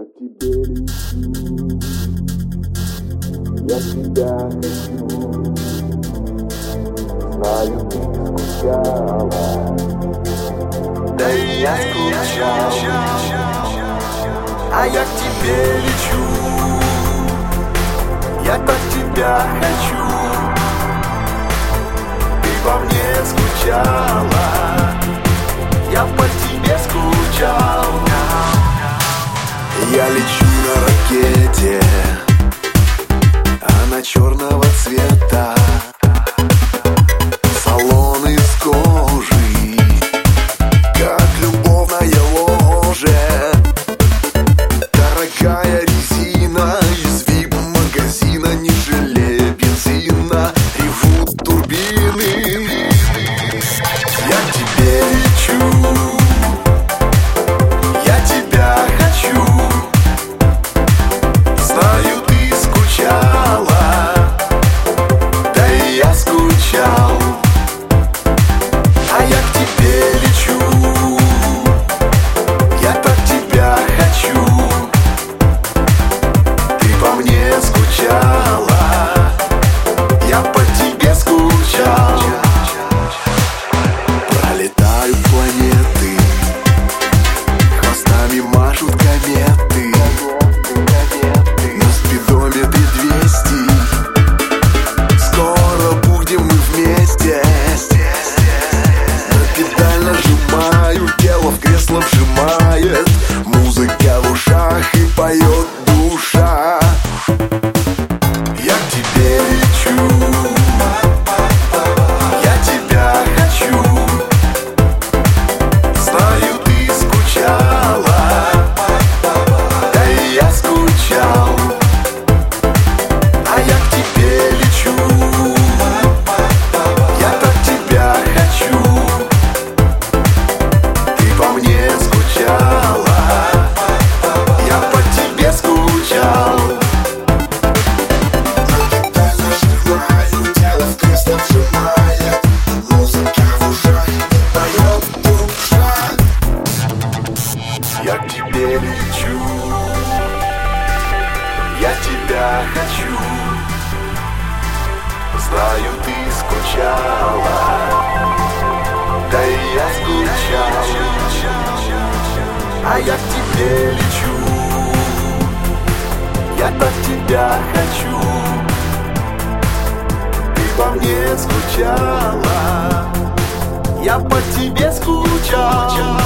Я к тебе лечу, я тебя хочу. Знаю, ты скучала, да и я скучал. А я к тебе лечу, я так тебя хочу. Ты по мне скучала, я по тебе скучал. Я лечу на ракете, она черного цвета. Салон из кожи, как любовное ложе. Дорогая резина из вип-магазина, не жалея бензина, ревут турбины. Я к тебе лечу, я тебя хочу. Знаю, ты скучала, да и я скучал. А я к тебе лечу, я так тебя хочу. Ты по мне скучала, я по тебе скучал. Пролетают планеты, хвостами машут кометы. На спидометре 200, скоро будем мы вместе. На педаль нажимаю, тело в кресло вжимает. Музыка в ушах и поет душа. Я к тебе лечу, я тебя хочу. Знаю, ты скучала, да и я скучал. А я к тебе лечу, я так тебя хочу. Ты по мне скучала, я по тебе скучал. Тело в кресло вжимает, музыка в ушах и поет душа. Я к тебе лечу, я тебя хочу. Знаю, ты скучала, да и я скучал. А я к тебе лечу, я так тебя хочу. Ты по мне скучала, я по тебе скучал.